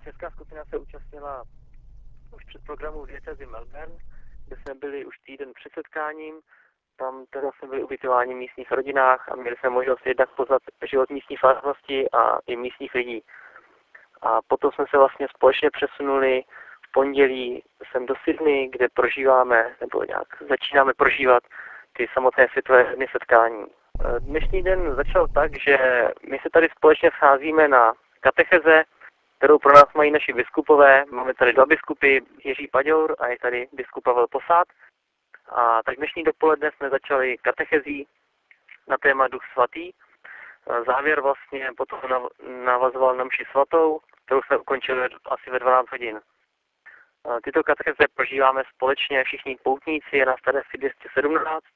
česká skupina se účastnila už před programu Diecézy Melbourne, kde jsme byli už týden před setkáním. Tam teda jsme byli ubytováni v místních rodinách a měli jsme možnost jednak poznat život místní farnosti a i místních lidí. A potom jsme se vlastně společně přesunuli v pondělí sem do Sydney, kde prožíváme, nebo nějak začínáme prožívat ty samotné světové dny setkání. Dnešní den začal tak, že my se tady společně scházíme na katecheze, kterou pro nás mají naši biskupové. Máme tady dva biskupy, Jiří Paďour a je tady biskup Pavel Posát. A tak dnešní dopoledne jsme začali katechezí na téma Duch svatý. Závěr vlastně potom navazoval na mši svatou, kterou jsme ukončili asi ve 12 hodin. Tyto katecheze prožíváme společně všichni poutníci, je nás tady asi 217,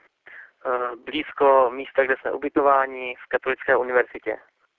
blízko místa, kde jsme ubytováni v Katolické univerzitě.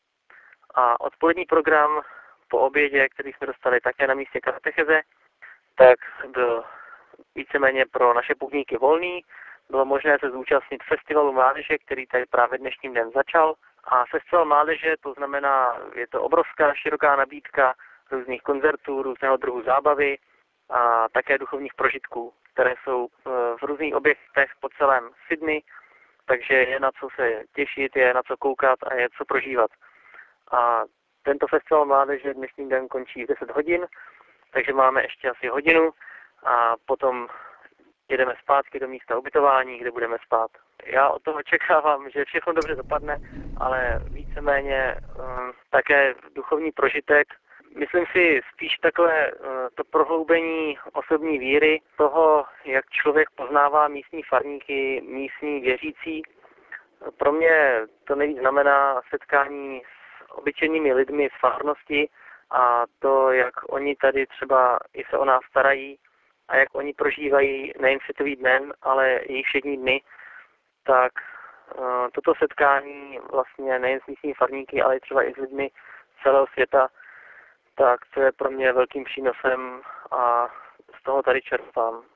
A odpolední program po obědě, který jsme dostali také na místě katecheze, tak byl víceméně pro naše poutníky volný. Bylo možné se zúčastnit festivalu mládeže, který tady právě dnešním dnem začal. A festival mládeže, to znamená, je to obrovská, široká nabídka různých koncertů, různého druhu zábavy a také duchovních prožitků, které jsou v různých objektech po celém Sydney, takže je na co se těšit, je na co koukat a je co prožívat. A tento festival mládeže dnešní den končí v 10 hodin, takže máme ještě asi hodinu a potom jedeme zpátky do místa ubytování, kde budeme spát. Já od toho očekávám, že všechno dobře dopadne, ale víceméně také duchovní prožitek. Myslím si spíš takové to prohloubení osobní víry, toho, jak člověk poznává místní farníky, místní věřící. Pro mě to nejvíc znamená setkání s obyčejnými lidmi z farnosti a to, jak oni tady třeba i se o nás starají a jak oni prožívají nejen světový den, ale i všední dny, tak toto setkání vlastně nejen s místními farníky, ale i třeba i s lidmi celého světa, tak to je pro mě velkým přínosem a z toho tady čerpám.